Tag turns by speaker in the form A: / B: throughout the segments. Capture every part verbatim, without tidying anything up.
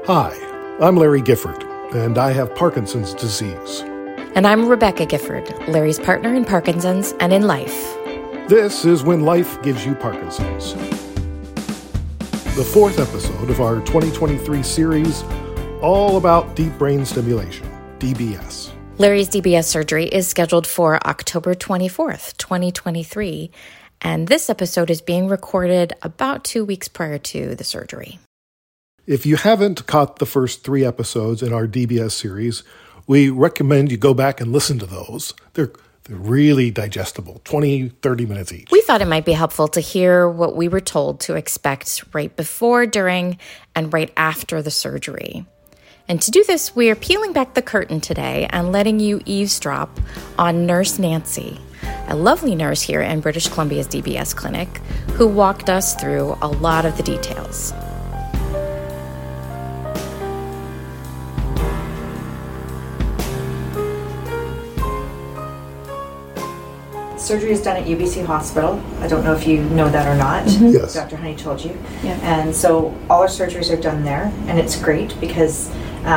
A: Hi, I'm Larry Gifford, and I have Parkinson's disease.
B: And I'm Rebecca Gifford, Larry's partner in Parkinson's and in life.
A: This is When Life Gives You Parkinson's, the fourth episode of our twenty twenty-three series, all about deep brain stimulation, D B S.
B: Larry's D B S surgery is scheduled for October twenty-fourth, twenty twenty-three, and this episode is being recorded about two weeks prior to the surgery.
A: If you haven't caught the first three episodes in our D B S series, we recommend you go back and listen to those. They're, they're really digestible, twenty, thirty minutes each.
B: We thought it might be helpful to hear what we were told to expect right before, during, and right after the surgery. And to do this, we are peeling back the curtain today and letting you eavesdrop on Nurse Nancy, a lovely nurse here in British Columbia's D B S clinic, who walked us through a lot of the details.
C: Surgery is done at U B C Hospital. I don't know if you know that or not.
A: Mm-hmm. Yes.
C: Doctor Honey told you.
B: Yeah.
C: And so all our surgeries are done there, and it's great because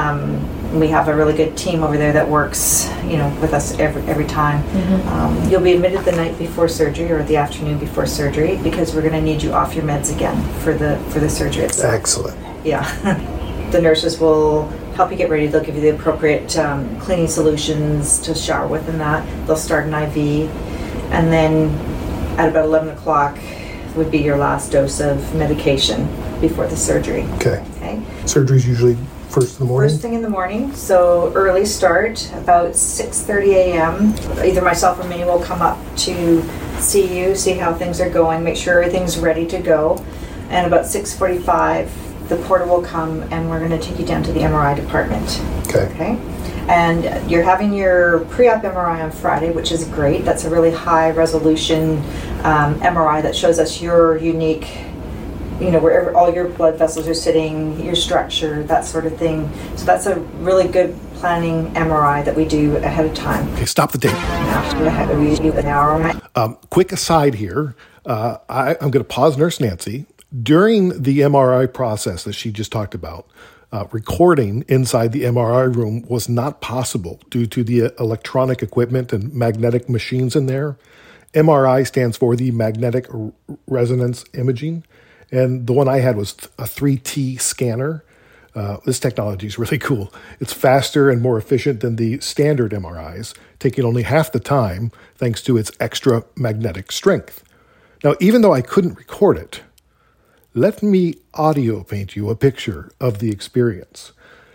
C: um, we have a really good team over there that works, you know, with us every every time. Mm-hmm. Um, you'll be admitted the night before surgery or the afternoon before surgery because we're going to need you off your meds again for the for the surgery itself.
A: Excellent.
C: Yeah. The nurses will help you get ready. They'll give you the appropriate um, cleaning solutions to shower with and that. They'll start an I V. And then at about eleven o'clock would be your last dose of medication before the surgery.
A: Okay.
C: Okay.
A: Surgery's usually first in the morning?
C: First thing in the morning. So early start, about six thirty a.m. Either myself or Minnie will come up to see you, see how things are going, make sure everything's ready to go. And about six forty-five, the porter will come and we're going to take you down to the M R I department.
A: Okay.
C: Okay. And you're having your pre-op M R I on Friday, which is great. That's a really high resolution um, M R I that shows us your unique, you know, wherever all your blood vessels are sitting, your structure, that sort of thing. So that's a really good planning M R I that we do ahead of time.
A: Okay, stop the tape.
C: Ahead of you, an hour.
A: Um, quick aside here, uh, I, I'm going to pause Nurse Nancy. During the M R I process that she just talked about, Uh, recording inside the M R I room was not possible due to the uh, electronic equipment and magnetic machines in there. M R I stands for the magnetic r- resonance imaging, and the one I had was th- a three T scanner. Uh, this technology is really cool. It's faster and more efficient than the standard M R Is, taking only half the time thanks to its extra magnetic strength. Now, even though I couldn't record it, let me audio paint you a picture of the experience.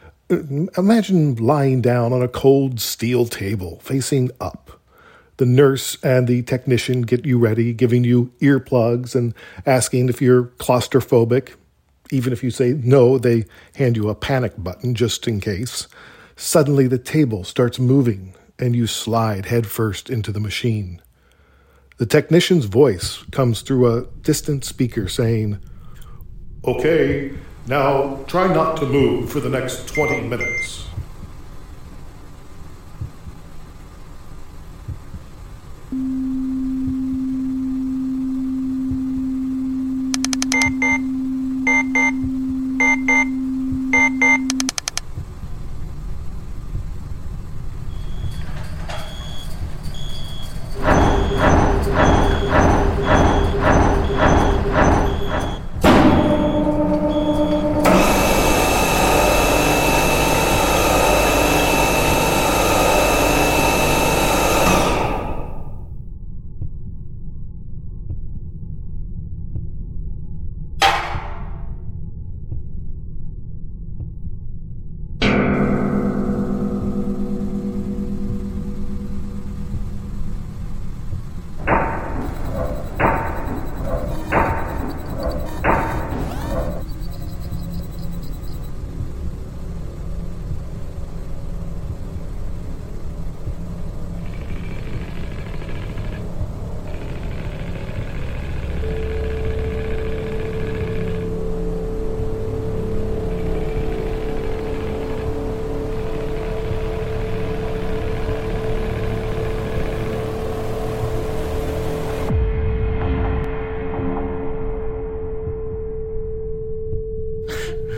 A: Imagine lying down on a cold steel table facing up. The nurse and the technician get you ready, giving you earplugs and asking if you're claustrophobic. Even if you say no, they hand you a panic button just in case. Suddenly the table starts moving and you slide headfirst into the machine. The technician's voice comes through a distant speaker saying, "Okay, now try not to move for the next twenty minutes.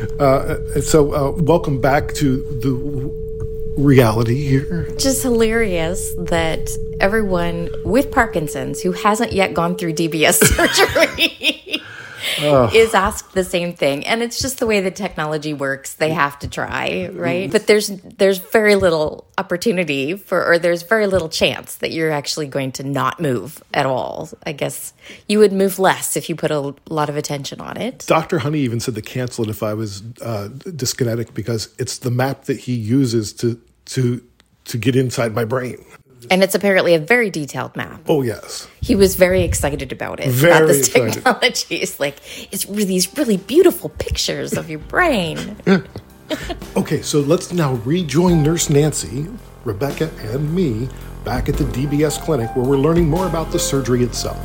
A: Uh, so, uh, welcome back to the reality here.
B: Just hilarious that everyone with Parkinson's who hasn't yet gone through D B S surgery oh. is asked the same thing. And it's just the way the technology works. They have to try, right? But there's there's very little opportunity for, or there's very little chance that you're actually going to not move at all. I guess you would move less if you put a lot of attention on it.
A: Doctor Honey even said to cancel it if I was uh, dyskinetic because it's the map that he uses to to to get inside my brain.
B: And it's apparently a very detailed map.
A: Oh, yes.
B: He was very excited about it.
A: Very
B: about this
A: excited.
B: technology. It's like, it's really, these really beautiful pictures of your brain.
A: Okay, so let's now rejoin Nurse Nancy, Rebecca, and me back at the D B S clinic where we're learning more about the surgery itself.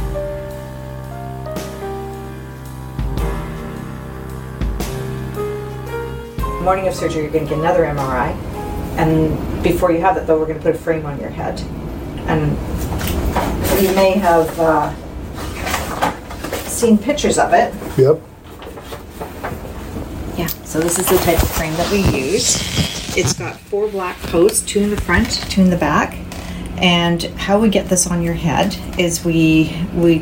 C: Morning of surgery, you're going to get another M R I. And before you have that, though, we're going to put a frame on your head. And you may have uh, seen pictures of it.
A: Yep.
C: Yeah, so this is the type of frame that we use. It's got four black posts, two in the front, two in the back. And how we get this on your head is we, we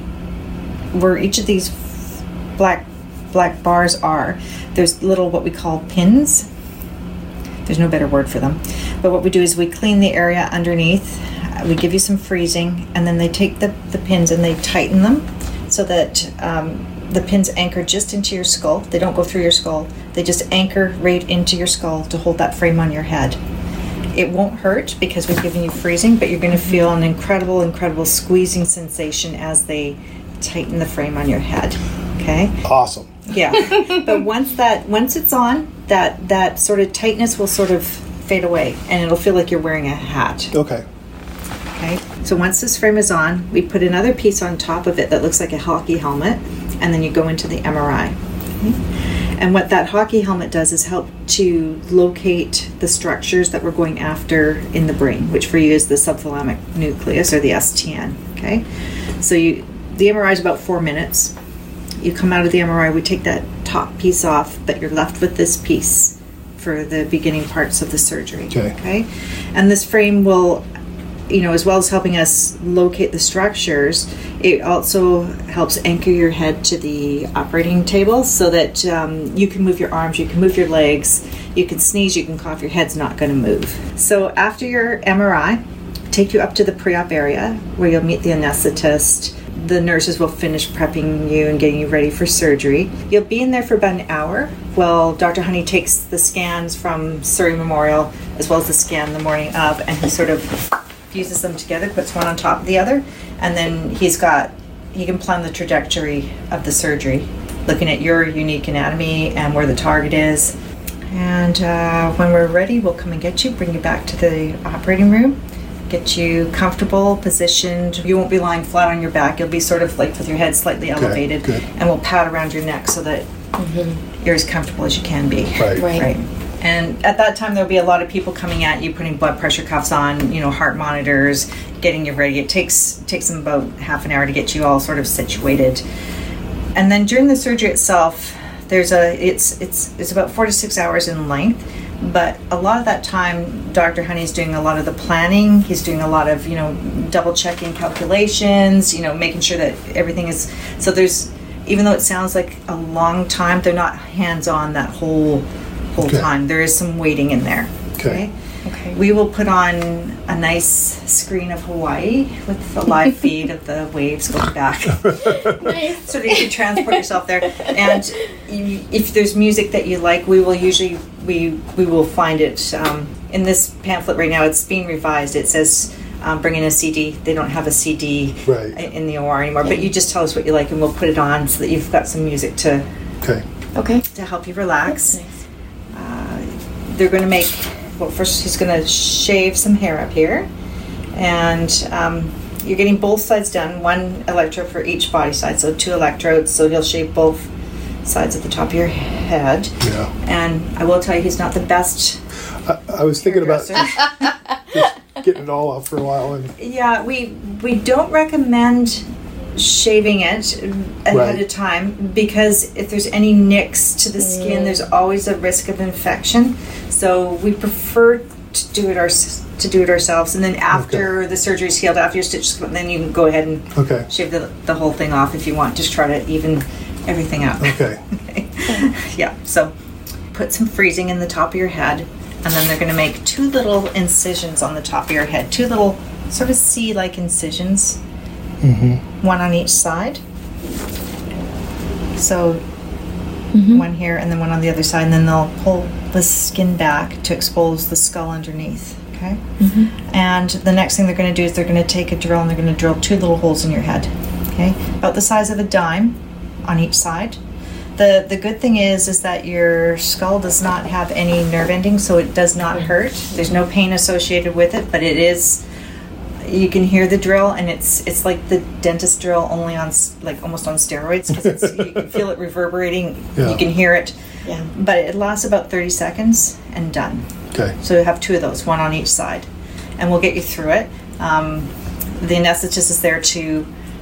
C: where each of these black, black bars are, there's little what we call pins. There's no better word for them. But what we do is we clean the area underneath, we give you some freezing, and then they take the, the pins and they tighten them so that um, the pins anchor just into your skull. They don't go through your skull. They just anchor right into your skull to hold that frame on your head. It won't hurt because we've given you freezing, but you're going to feel an incredible, incredible squeezing sensation as they tighten the frame on your head. Okay?
A: Awesome.
C: Yeah. But once that once it's on, that that sort of tightness will sort of fade away and it'll feel like you're wearing a hat.
A: Okay.
C: Okay. So once this frame is on, we put another piece on top of it that looks like a hockey helmet, and then you go into the M R I. Okay. And what that hockey helmet does is help to locate the structures that we're going after in the brain, which for you is the subthalamic nucleus, or the S T N. Okay. So you the M R I is about four minutes. You come out of the M R I, we take that top piece off, but you're left with this piece for the beginning parts of the surgery.
A: Okay.
C: Okay? And this frame will, you know, as well as helping us locate the structures, it also helps anchor your head to the operating table so that um, you can move your arms, you can move your legs, you can sneeze, you can cough, your head's not going to move. So after your M R I, take you up to the pre-op area where you'll meet the anesthetist. The nurses will finish prepping you and getting you ready for surgery. You'll be in there for about an hour while Doctor Honey takes the scans from Surrey Memorial as well as the scan the morning of, and he sort of fuses them together, puts one on top of the other, and then he's got, he can plan the trajectory of the surgery, looking at your unique anatomy and where the target is. And uh, when we're ready, we'll come and get you, bring you back to the operating room, get you comfortable, positioned. You won't be lying flat on your back. You'll be sort of like with your head slightly elevated.
A: Good, good.
C: And we'll pat around your neck so that mm-hmm. you're as comfortable as you can be.
A: Right.
B: Right.
C: Right. And at that time, there'll be a lot of people coming at you, putting blood pressure cuffs on, you know, heart monitors, getting you ready. It takes takes them about half an hour to get you all sort of situated. And then during the surgery itself, there's a it's it's it's about four to six hours in length. But a lot of that time, Doctor Honey's doing a lot of the planning. He's doing a lot of, you know, double checking calculations, you know, making sure that everything is, so there's, even though it sounds like a long time, they're not hands-on that whole whole
A: Okay.
C: time. There is some waiting in there.
A: Okay.
B: Okay.
C: We will put on a nice screen of Hawaii with the live feed of the waves going back.
B: Nice.
C: So that you can transport yourself there. And you, if there's music that you like, we will usually, we we will find it. Um, in this pamphlet right now, it's being revised. It says um, bring in a C D. They don't have a C D
A: Right.
C: in the O R anymore. But you just tell us what you like and we'll put it on so that you've got some music to,
A: Okay.
B: Okay.
C: to help you relax.
B: Nice.
C: Uh, they're going to make, well, first he's going to shave some hair up here. And um, you're getting both sides done, one electrode for each body side, so two electrodes, so he'll shave both sides at the top of your head.
A: Yeah.
C: And I will tell you, he's not the best
A: I, I was thinking about
C: hairdresser.
A: just getting it all off for a while. And
C: Yeah, we we don't recommend shaving it ahead
A: Right.
C: of time, because if there's any nicks to the skin, there's always a risk of infection. So we prefer to do it our, to do it ourselves, and then after the surgery's healed, after your stitches, then you can go ahead and
A: Okay.
C: shave the, the whole thing off if you want. Just try to even everything out.
A: Okay.
C: Yeah, so put some freezing in the top of your head, and then they're going to make two little incisions on the top of your head, two little sort of C-like incisions, one on each side. So one here and then one on the other side, and then they'll pull the skin back to expose the skull underneath. Okay, and the next thing they're going to do is they're going to take a drill and they're going to drill two little holes in your head. Okay, about the size of a dime on each side. The the good thing is is that your skull does not have any nerve endings, so it does not hurt. There's no pain associated with it, but it is, you can hear the drill, and it's it's like the dentist drill, only on s- like almost on steroids, because you can feel it reverberating.
A: Yeah.
C: You can hear it,
B: Yeah.
C: but it lasts about thirty seconds and done.
A: Okay.
C: So you have two of those, one on each side, and we'll get you through it. Um, the anesthetist is there too,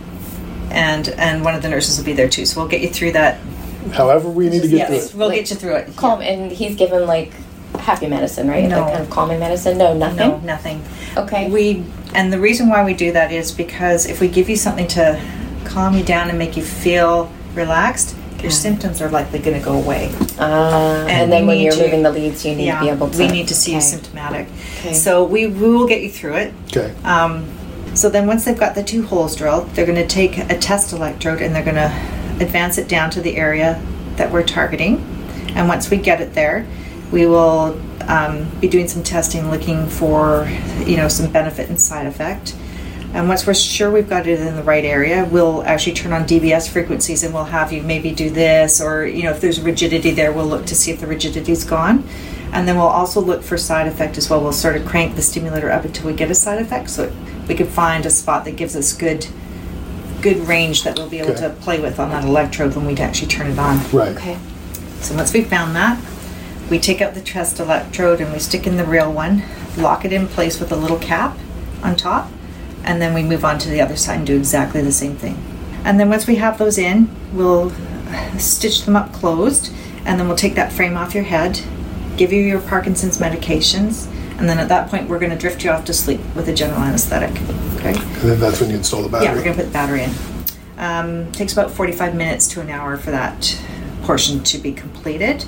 C: and and one of the nurses will be there too. So we'll get you through that.
A: However we need to get
C: Yes,
A: through
C: we'll
B: Like,
C: get you through it.
B: Calm, and he's given like happy medicine, right?
C: No.
B: Like kind of calming medicine. No, nothing.
C: No, nothing.
B: Okay.
C: We and the reason why we do that is because if we give you something to calm you down and make you feel relaxed, your symptoms are likely going to go away.
B: Uh, and,
C: And
B: then
C: we
B: when
C: need
B: you're
C: to-
B: moving the leads, you need
C: yeah,
B: to be able to.
C: we need to see you
B: okay.
C: symptomatic.
B: Okay.
C: So we, we will get you through it.
A: Okay.
C: Um, so then once they've got the two holes drilled, they're going to take a test electrode and they're going to advance it down to the area that we're targeting. And once we get it there, we will um, be doing some testing, looking for, you know, some benefit and side effect. And once we're sure we've got it in the right area, we'll actually turn on D B S frequencies and we'll have you maybe do this, or, you know, if there's rigidity there, we'll look to see if the rigidity's gone. And then we'll also look for side effect as well. We'll sort of crank the stimulator up until we get a side effect, so we can find a spot that gives us good good range that we'll be able
A: Okay.
C: to play with on that electrode when we actually turn it on.
A: Right.
B: Okay.
C: So once we've found that, we take out the chest electrode and we stick in the real one, lock it in place with a little cap on top, and then we move on to the other side and do exactly the same thing. And then once we have those in, we'll stitch them up closed, and then we'll take that frame off your head, give you your Parkinson's medications, and then at that point we're going to drift you off to sleep with a general anesthetic. Okay?
A: And then that's when you install the battery.
C: Yeah, we're going to put the battery in. Um, takes about forty-five minutes to an hour for that portion to be completed.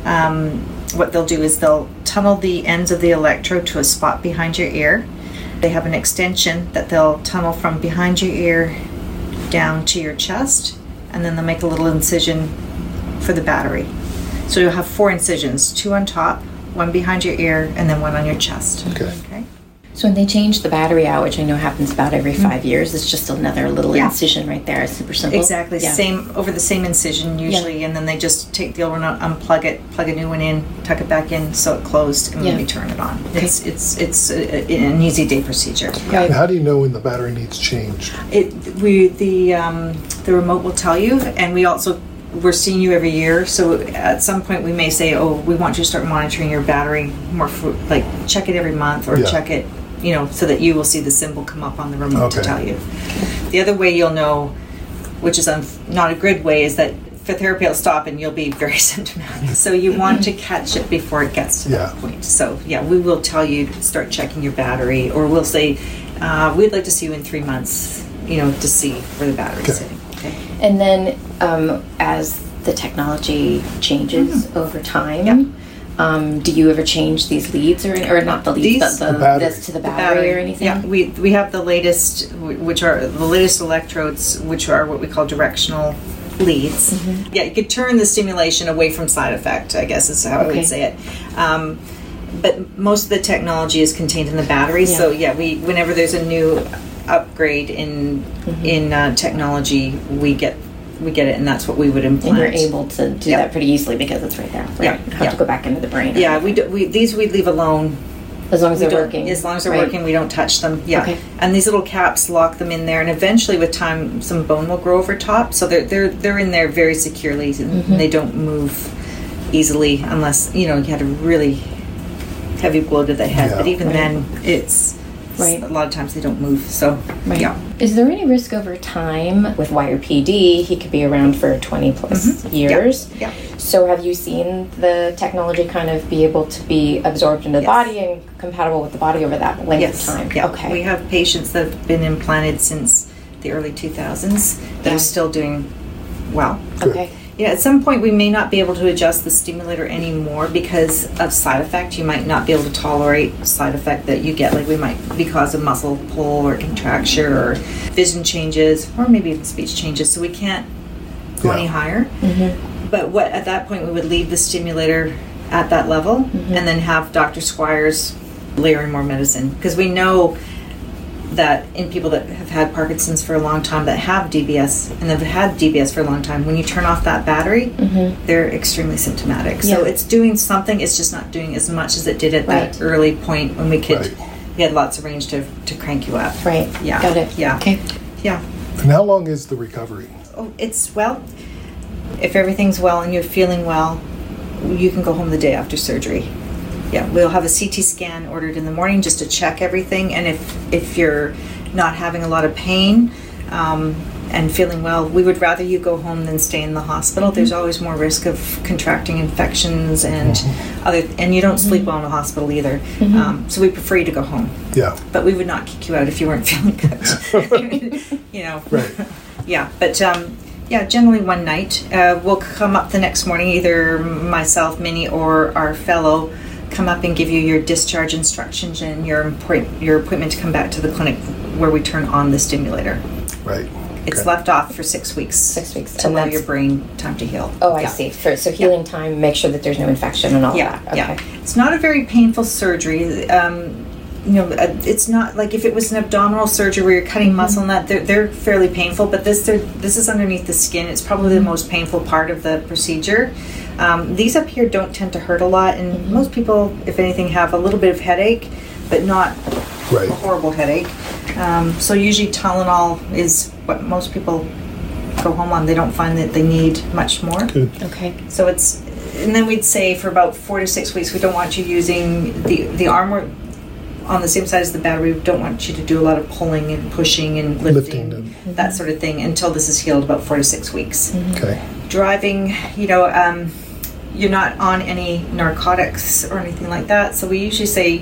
C: Um, what they'll do is they'll tunnel the ends of the electrode to a spot behind your ear. They have an extension that they'll tunnel from behind your ear down to your chest, and then they'll make a little incision for the battery. So you'll have four incisions, two on top, one behind your ear, and then one on your chest.
A: Okay.
C: Okay.
B: So when they change the battery out, which I know happens about every five years, it's just another little
C: Yeah.
B: incision right there. It's super simple.
C: Exactly,
B: Yeah.
C: same over the same incision usually, and then they just take the old one out, unplug it, plug a new one in, tuck it back in, so it closed, and
B: Yeah.
C: then we turn it on.
B: Okay.
C: It's it's it's a, a- an easy day procedure.
B: Right.
A: And how do you know when the battery needs changed?
C: It we the um, the remote will tell you, and we also we're seeing you every year. So at some point we may say, oh, we want you to start monitoring your battery more, for, like check it every month or
A: Yeah.
C: check it, you know, so that you will see the symbol come up on the remote to
A: Okay.
C: tell you. The other way you'll know, which is un- not a good way, is that for therapy will stop and you'll be very symptomatic. So you want to catch it before it gets to that
A: Yeah.
C: point. So yeah, we will tell you to start checking your battery, or we'll say, uh, we'd like to see you in three months, you know, to see where the battery's
A: Okay.
C: sitting. Okay.
B: And then um, as the technology changes over time,
C: Yeah.
B: um, do you ever change these leads or, or not the leads,
C: These-
B: but the,
A: The battery.
B: this to the battery, or anything?
C: Yeah, we we have the latest, wh- which are the latest electrodes, which are what we call directional leads.
B: Mm-hmm.
C: Yeah, you could turn the stimulation away from side effect, I guess is how I
B: Okay.
C: would say it. Um, but most of the technology is contained in the battery.
B: Yeah.
C: So yeah, we whenever there's a new upgrade in
B: Mm-hmm.
C: in uh, technology, we get we get it, and that's what we would
B: And
C: implant.
B: you're able to do
C: Yeah.
B: that pretty easily because it's right there. Right?
C: Yeah,
B: You don't have
C: yeah.
B: to go back into the brain. or
C: Yeah, we
B: anything.
C: do, we these we leave alone.
B: As long as
C: We
B: they're
C: don't-
B: working.
C: As long as they're
B: right?
C: working, we don't touch them. Yeah.
B: Okay.
C: And these little caps lock them in there, and eventually, with time, some bone will grow over top. So they're they're they're in there very securely, and
B: Mm-hmm.
C: they don't move easily unless you know you had a really heavy blow to the head.
A: Yeah.
C: But even
B: Right.
C: then, it's
B: Right.
C: A lot of times they don't move. So,
B: Right.
C: yeah.
B: Is there any risk over time with Wire P D? He could be around for twenty plus
C: Mm-hmm.
B: years.
C: Yeah.
B: So have you seen the technology kind of be able to be absorbed into the
C: Yes.
B: body and compatible with the body over that length
C: Yes.
B: of time?
C: Yeah.
B: Okay.
C: We have patients that have been implanted since the early two thousands that
B: Yeah.
C: are still doing well.
B: Okay.
C: Yeah, at some point we may not be able to adjust the stimulator anymore because of side effect. You might not be able to tolerate side effect that you get, like we might because of muscle pull or contraction or vision changes or maybe even speech changes. So we can't go
A: Yeah.
C: any higher.
B: Mm-hmm.
C: But what at that point we would leave the stimulator at that level
B: Mm-hmm.
C: and then have Doctor Squires layer in more medicine because we know that in people that have had Parkinson's for a long time that have D B S and have had D B S for a long time, when you turn off that battery,
B: Mm-hmm.
C: they're extremely symptomatic. So
B: Yeah.
C: it's doing something, it's just not doing as much as it did at
B: Right.
C: that early point when we could,
A: Right.
C: we had lots of range to, to crank you up.
B: Right.
C: Yeah.
B: Got it.
C: Yeah.
B: Okay.
C: Yeah.
A: And how long is the recovery?
C: Oh, it's, well, if everything's well and you're feeling well, you can go home the day after surgery. Yeah, we'll have a C T scan ordered in the morning just to check everything. And if, if you're not having a lot of pain um, and feeling well, we would rather you go home than stay in the hospital. There's always more risk of contracting infections and other, and you don't sleep well in the hospital either. Um, so we prefer you to go home.
A: Yeah.
C: But we would not kick you out if you weren't feeling good. You know.
A: Right.
C: Yeah, but um, yeah, generally one night. Uh, we'll come up the next morning, either myself, Minnie, or our fellow come up and give you your discharge instructions and your appoint- your appointment to come back to the clinic where we turn on the stimulator.
A: Right.
C: It's
A: Okay.
C: left off for six weeks.
B: Six weeks,
C: to
B: and
C: allow
B: that's-
C: your brain time to heal.
B: Oh, I
C: Yeah.
B: see. For, so healing time, make sure that there's no infection and all
C: Yeah,
B: that. Okay.
C: yeah. It's not a very painful surgery. Um, you know, uh, it's not like if it was an abdominal surgery where you're cutting muscle and that, they're, they're fairly painful, but this they're, this is underneath the skin. It's probably the most painful part of the procedure. Um, these up here don't tend to hurt a lot, and most people, if anything, have a little bit of headache, but not
A: Right.
C: a horrible headache. Um, so usually Tylenol is what most people go home on. They don't find that they need much more.
A: Good.
B: Okay.
C: So it's, and then we'd say for about four to six weeks, we don't want you using the the arm work on the same side as the battery. We don't want you to do a lot of pulling and pushing and lifting,
A: Lifting and-
C: that sort of thing, until this is healed, about four to six weeks.
A: Okay.
C: Driving, you know, um, you're not on any narcotics or anything like that. So we usually say,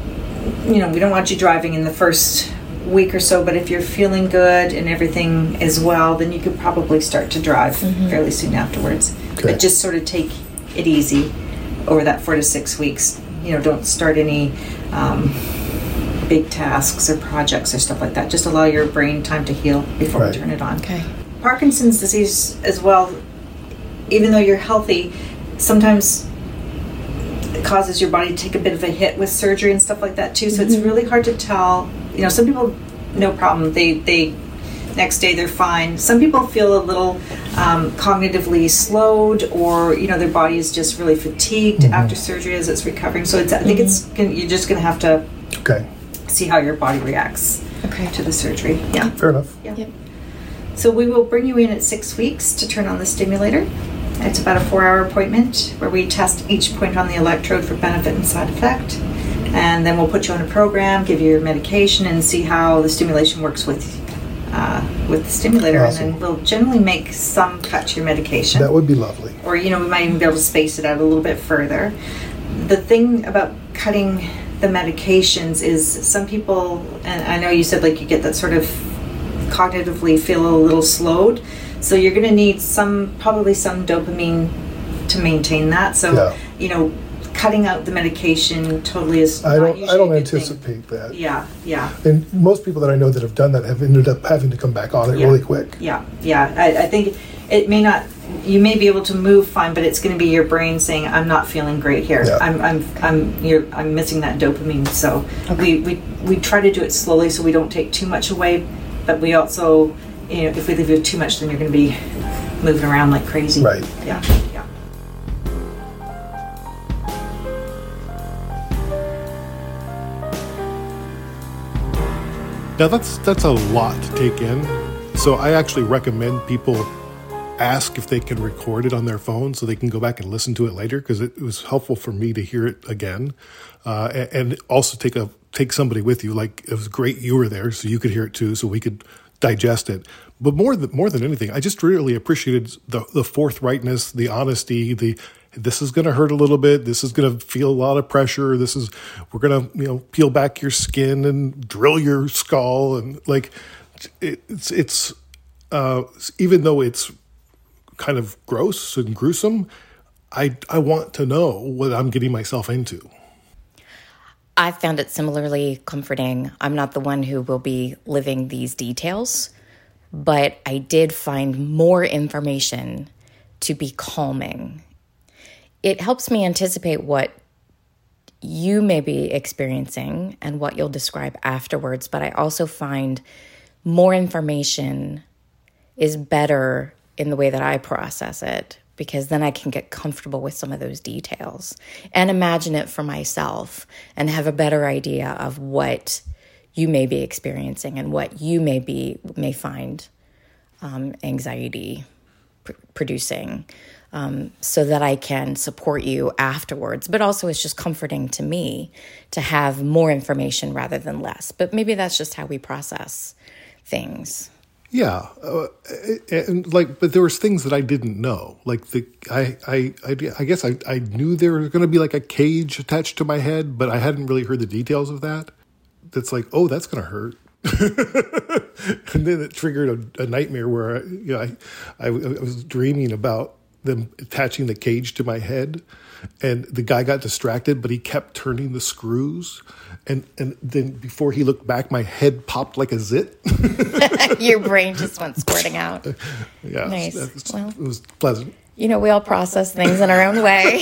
C: you know, we don't want you driving in the first week or so, but if you're feeling good and everything is well, then you could probably start to drive fairly soon afterwards.
A: Okay.
C: But just sort of take it easy over that four to six weeks. You know, don't start any um, big tasks or projects or stuff like that. Just allow your brain time to heal before
A: Right.
C: we turn it on.
B: Okay.
C: Parkinson's disease as well, even though you're healthy, sometimes it causes your body to take a bit of a hit with surgery and stuff like that too. So it's really hard to tell. You know, some people, no problem. They they next day they're fine. Some people feel a little um, cognitively slowed, or you know, their body is just really fatigued after surgery as it's recovering. So it's I think it's gonna, you're just going to have to
A: Okay.
C: see how your body reacts
B: Okay.
C: to the surgery. Yeah.
A: Fair enough.
C: Yeah.
B: Yep.
C: So we will bring you in at six weeks to turn on the stimulator. It's about a four-hour appointment where we test each point on the electrode for benefit and side effect. And then we'll put you on a program, give you your medication, and see how the stimulation works with uh, with the stimulator.
A: Awesome.
C: And then we'll generally make some cut to your medication.
A: That would be lovely.
C: Or, you know, we might even be able to space it out a little bit further. The thing about cutting the medications is some people, and I know you said like you get that sort of cognitively feel a little slowed, so you're going to need some, probably some dopamine to maintain that. So,
A: Yeah.
C: you know, cutting out the medication totally is
A: I
C: not
A: don't.
C: usually
A: I don't
C: a good thing.
A: anticipate that.
C: Yeah, yeah.
A: And most people that I know that have done that have ended up having to come back on it
C: Yeah.
A: really quick.
C: Yeah, yeah. I, I think it may not. You may be able to move fine, but it's going to be your brain saying, "I'm not feeling great here.
A: Yeah.
C: I'm, I'm, I'm, you're, I'm missing that dopamine." So we, we, we try to do it slowly so we don't take too much away, but we also, you know, if we leave you too much, then you're going to be moving around like crazy.
A: Right.
C: Yeah. Yeah.
A: Now that's that's a lot to take in. So I actually recommend people ask if they can record it on their phone so they can go back and listen to it later, because it was helpful for me to hear it again, uh, and, and also take a take somebody with you. Like, it was great you were there so you could hear it too, so we could digest it. But more than, more than anything, I just really appreciated the, the forthrightness, the honesty, the, this is going to hurt a little bit. This is going to feel a lot of pressure. This is, we're going to, you know, peel back your skin and drill your skull. And like, it, it's, it's, uh, even though it's kind of gross and gruesome, I, I want to know what I'm getting myself into.
B: I found it similarly comforting. I'm not the one who will be living these details, but I did find more information to be calming. It helps me anticipate what you may be experiencing and what you'll describe afterwards, but I also find more information is better in the way that I process it, because then I can get comfortable with some of those details and imagine it for myself and have a better idea of what you may be experiencing and what you may be may find um, anxiety pr- producing, um, so that I can support you afterwards. But also it's just comforting to me to have more information rather than less. But maybe that's just how we process things.
A: Yeah, uh, and like, but there was things that I didn't know. Like the, I, I, I, I guess I, I knew there was going to be like a cage attached to my head, but I hadn't really heard the details of that. That's like, oh, that's going to hurt. And then it triggered a, a nightmare where I, you know, I, I, I was dreaming about them attaching the cage to my head, and the guy got distracted, but he kept turning the screws. And and then before he looked back, my head popped like a zit.
B: Your brain just went squirting out.
A: Yeah,
B: nice.
A: It was,
B: well,
A: it was pleasant.
B: You know, we all process things in our own way.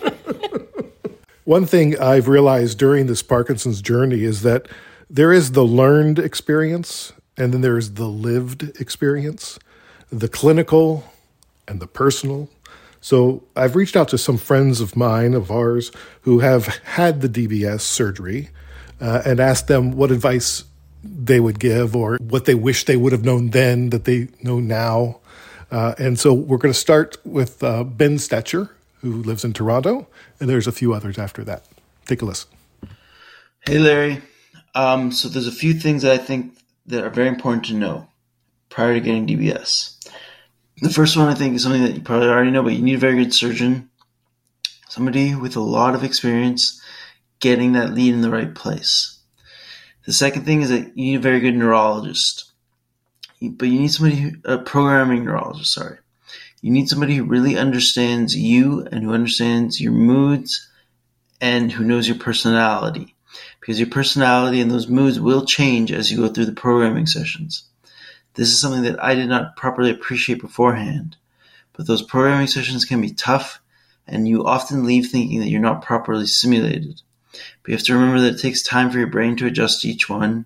A: One thing I've realized during this Parkinson's journey is that there is the learned experience, and then there is the lived experience, the clinical and the personal. So I've reached out to some friends of mine, of ours, who have had the D B S surgery, uh, and asked them what advice they would give or what they wish they would have known then that they know now. Uh, and so we're going to start with uh, Ben Stetcher, who lives in Toronto, and there's a few others after that. Take a listen.
D: Hey, Larry. Um, so there's a few things that I think that are very important to know prior to getting D B S. The first one, I think, is something that you probably already know, but you need a very good surgeon, somebody with a lot of experience getting that lead in the right place. The second thing is that you need a very good neurologist, but you need somebody who, a programming neurologist, sorry. You need somebody who really understands you and who understands your moods and who knows your personality, because your personality and those moods will change as you go through the programming sessions. This is something that I did not properly appreciate beforehand, but those programming sessions can be tough, and you often leave thinking that you're not properly simulated. But you have to remember that it takes time for your brain to adjust to each one,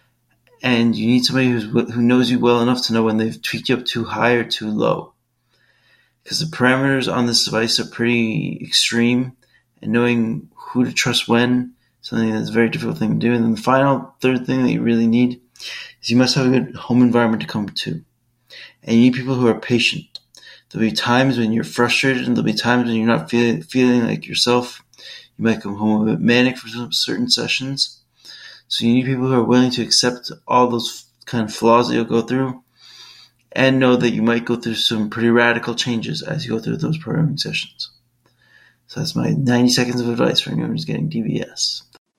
D: and you need somebody who's, who knows you well enough to know when they've tweaked you up too high or too low. Because the parameters on this device are pretty extreme, and knowing who to trust when is something that's a very difficult thing to do. And then the final, third thing that you really need is you must have a good home environment to come to. And you need people who are patient. There'll be times when you're frustrated, and there'll be times when you're not feel, feeling like yourself. You might come home a bit manic for some certain sessions. So you need people who are willing to accept all those kind of flaws that you'll go through, and know that you might go through some pretty radical changes as you go through those programming sessions. So that's my ninety seconds of advice for anyone who's getting D B S.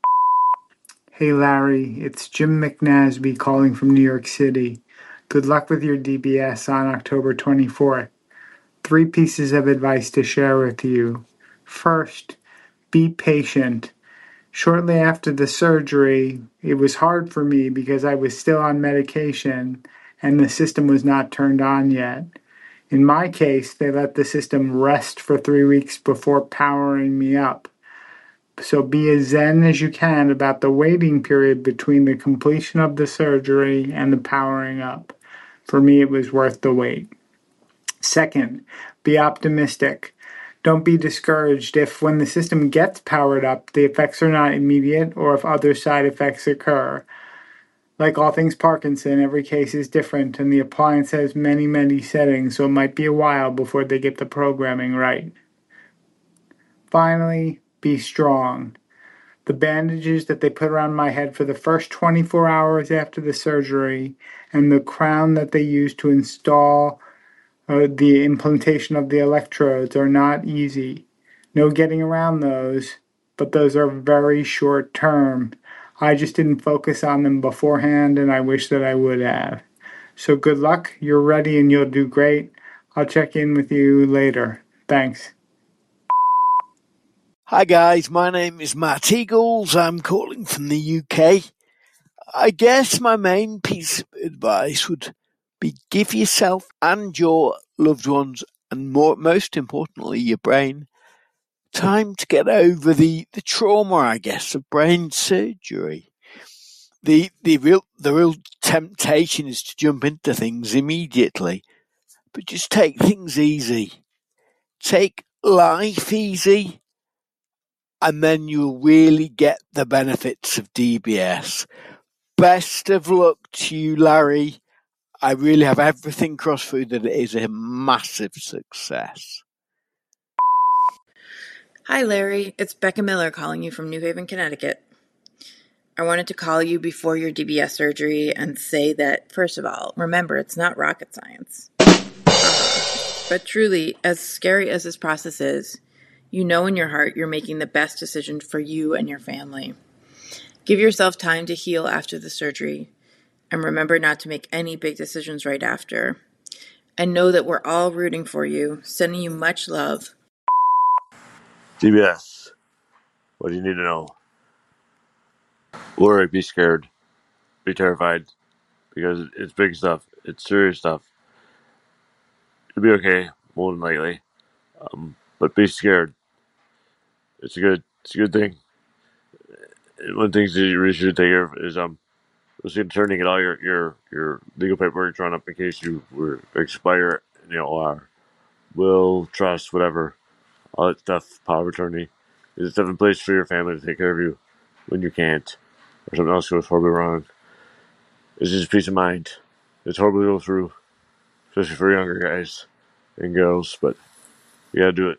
E: Hey Larry, it's Jim McNasby calling from New York City. Good luck with your D B S on October twenty-fourth. Three pieces of advice to share with you. First, be patient. Shortly after the surgery, it was hard for me because I was still on medication and the system was not turned on yet. In my case, they let the system rest for three weeks before powering me up. So be as zen as you can about the waiting period between the completion of the surgery and the powering up. For me, it was worth the wait. Second, be optimistic. Don't be discouraged if when the system gets powered up, the effects are not immediate or if other side effects occur. Like all things Parkinson, every case is different and the appliance has many, many settings, so it might be a while before they get the programming right. Finally, be strong. the bandages that they put around my head for the first twenty-four hours after the surgery, and the crown that they used to install uh, the implantation of the electrodes are not easy. No getting around those, but those are very short term. I just didn't focus on them beforehand, and I wish that I would have. So good luck. You're ready and you'll do great. I'll check in with you later. Thanks.
F: Hi guys, my name is Matt Eagles. I'm calling from the U K. I guess my main piece of advice would be give yourself and your loved ones, and more, most importantly your brain, time to get over the, the trauma, I guess, of brain surgery. The the real the real temptation is to jump into things immediately, but just take things easy. Take life easy, and then you'll really get the benefits of D B S. Best of luck to you, Larry. I really have everything crossed through that it is a massive success.
G: Hi, Larry. It's Becca Miller calling you from New Haven, Connecticut. I wanted to call you before your D B S surgery and say that, first of all, remember, it's not rocket science. But truly, as scary as this process is, you know in your heart you're making the best decision for you and your family. Give yourself time to heal after the surgery, and remember not to make any big decisions right after. And know that we're all rooting for you, sending you much love.
H: D B S. What do you need to know? Worry, be scared, be terrified, because it's big stuff, it's serious stuff. You'll be okay, more than likely, um, but be scared. It's a good, it's a good thing. One of the things that you really should take care of is um, just turning it all your your your legal paperwork drawn up in case you were expire, you know, our will, trust, whatever, all that stuff, power of attorney. Is stuff in place for your family to take care of you when you can't, or something else goes horribly wrong. It's just peace of mind. It's horrible to go through, especially for younger guys and girls, but you gotta do it.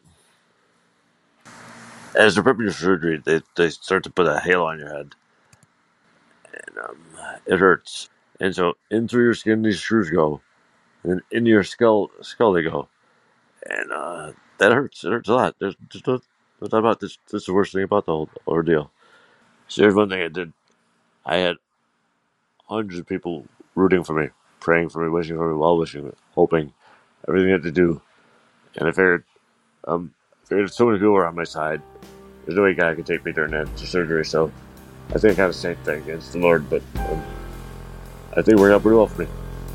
H: As they're prepping your surgery, they they start to put a halo on your head, and um, it hurts. And so in through your skin these screws go, and into your skull skull they go, and uh, that hurts. It hurts a lot. There's just no, no doubt about this. This is the worst thing about the whole ordeal. So here's one thing I did. I had hundreds of people rooting for me, praying for me, wishing for me, well wishing, hoping, everything I had to do. And I figured, um, I figured if so many people were on my side, there's no way God could take me during that surgery. So I think I kind of same thing against the Lord, but um, I think it worked out pretty well for me.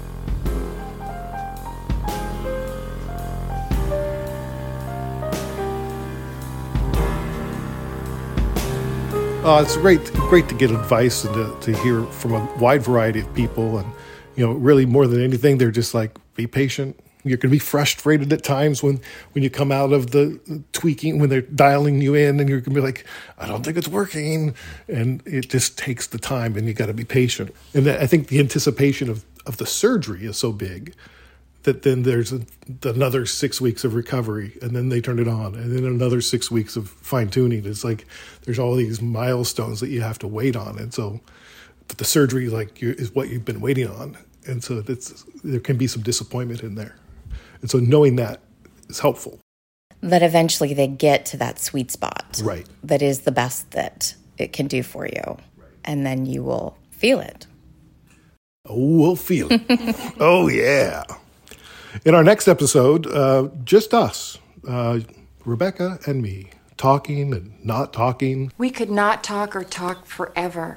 A: Uh, it's great, great to get advice and to, to hear from a wide variety of people. And, you know, really more than anything, they're just like, be patient. You're going to be frustrated at times when, when you come out of the tweaking, when they're dialing you in, and you're going to be like, I don't think it's working. And it just takes the time, and you got to be patient. And I think the anticipation of, of the surgery is so big that then there's a, another six weeks of recovery, and then they turn it on, and then another six weeks of fine tuning. It's like there's all these milestones that you have to wait on, and so, but the surgery like you, is what you've been waiting on, and so it's, there can be some disappointment in there, and so knowing that is helpful.
B: That eventually they get to that sweet spot,
A: right?
B: That is the best that it can do for you, right. And then you will feel it.
A: Oh, we'll feel it. Oh yeah. In our next episode, uh, just us, uh, Rebecca and me, talking and not talking.
I: We could not talk or talk forever.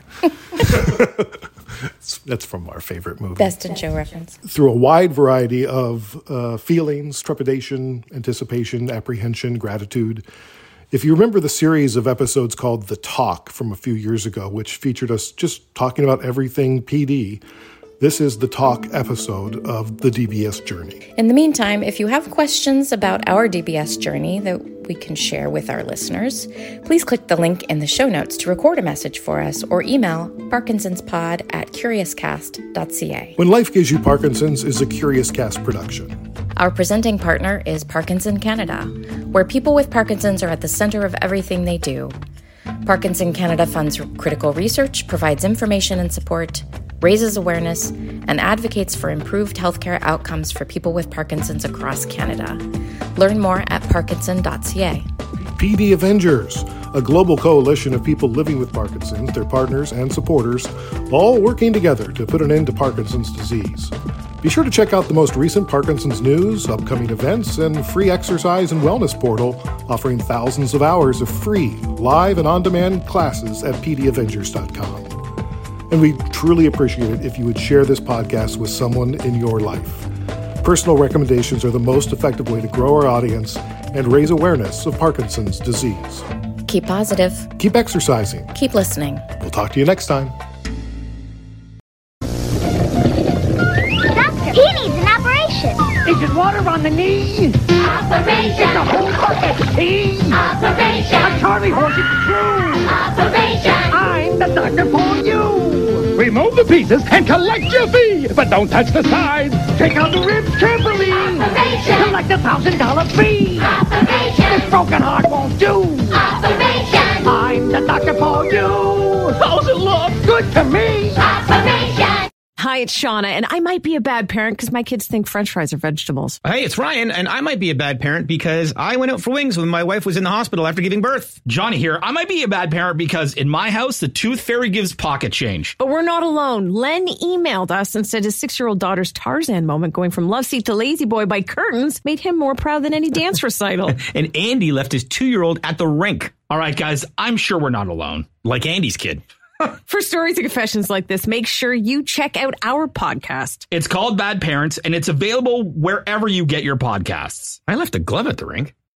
A: That's from our favorite movie.
B: Best in Show reference.
A: Through a wide variety of uh, feelings, trepidation, anticipation, apprehension, gratitude. If you remember the series of episodes called The Talk from a few years ago, which featured us just talking about everything P D, this is the talk episode of the D B S journey.
B: In the meantime, if you have questions about our D B S journey that we can share with our listeners, please click the link in the show notes to record a message for us or email parkinsonspod at curiouscast dot c a.
A: When Life Gives You Parkinson's is a Curious Cast production.
B: Our presenting partner is Parkinson Canada, where people with Parkinson's are at the center of everything they do. Parkinson Canada funds critical research, provides information and support, raises awareness, and advocates for improved healthcare outcomes for people with Parkinson's across Canada. Learn more at parkinson dot c a.
A: P D Avengers, a global coalition of people living with Parkinson's, their partners and supporters, all working together to put an end to Parkinson's disease. Be sure to check out the most recent Parkinson's news, upcoming events, and free exercise and wellness portal offering thousands of hours of free, live and on-demand classes at p d avengers dot com. And we truly appreciate it if you would share this podcast with someone in your life. Personal recommendations are the most effective way to grow our audience and raise awareness of Parkinson's disease.
B: Keep positive.
A: Keep exercising.
B: Keep listening.
A: We'll talk to you next time.
J: Doctor, he needs an operation.
K: Is it water on the knee?
J: Operation.
K: It's a whole bucket tea.
J: Operation.
K: A Charlie horse is true.
J: Operation.
K: I'm the doctor for you.
L: Remove the pieces and collect your fee, but don't touch the sides.
K: Take out the ribs carefully.
J: Operation.
K: Collect a thousand dollar fee.
J: Operation.
K: This broken heart won't do.
J: Operation.
K: I'm the doctor for you. How's it look? Good to me.
J: Operation.
M: Hi, it's Shauna, and I might be a bad parent because my kids think French fries are vegetables.
N: Hey, it's Ryan, and I might be a bad parent because I went out for wings when my wife was in the hospital after giving birth.
L: Johnny here. I might be a bad parent because in my house, the tooth fairy gives pocket change.
M: But we're not alone. Len emailed us and said his six-year-old daughter's Tarzan moment going from love seat to lazy boy by curtains made him more proud than any dance recital.
N: And Andy left his two-year-old at the rink.
L: All right, guys, I'm sure we're not alone. Like Andy's kid.
M: For stories and confessions like this, make sure you check out our podcast.
L: It's called Bad Parents, and it's available wherever you get your podcasts.
N: I left a glove at the rink.